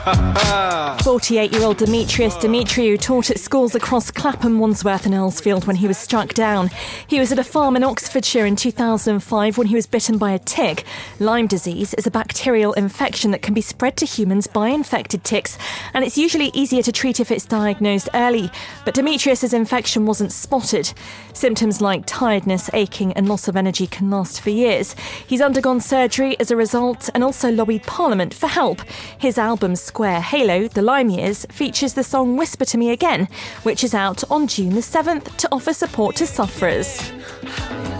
48-year-old Demetrius Demetriou taught at schools across Clapham, Wandsworth and Earlsfield when he was struck down. He was at a farm in Oxfordshire in 2005 when he was bitten by a tick. Lyme disease is a bacterial infection that can be spread to humans by infected ticks, and it's usually easier to treat if it's diagnosed early. But Demetrius's infection wasn't spotted. Symptoms like tiredness, aching and loss of energy can last for years. He's undergone surgery as a result and also lobbied Parliament for help. His album Square Halo, The Lyme Years, features the song Whisper to Me Again, which is out on June the 7th to offer support to sufferers.